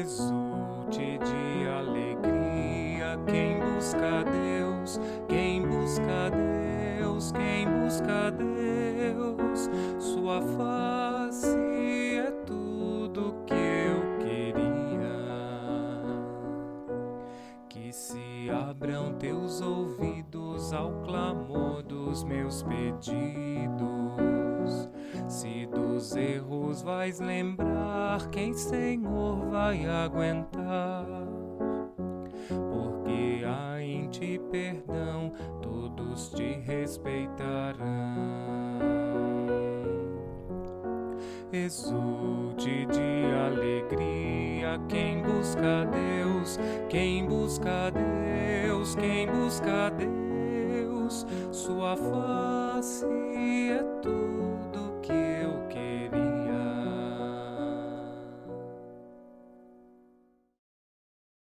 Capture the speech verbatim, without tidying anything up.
Exulte de alegria quem busca Deus, quem busca Deus, quem busca Deus. Sua face é tudo que eu queria. Que se abram teus ouvidos ao clamor dos meus pedidos. Se dos erros vais lembrar, quem Senhor vai aguentar? Porque há em ti perdão, todos te respeitarão. Exulte de alegria quem busca Deus, quem busca Deus, quem busca Deus. Sua face é tudo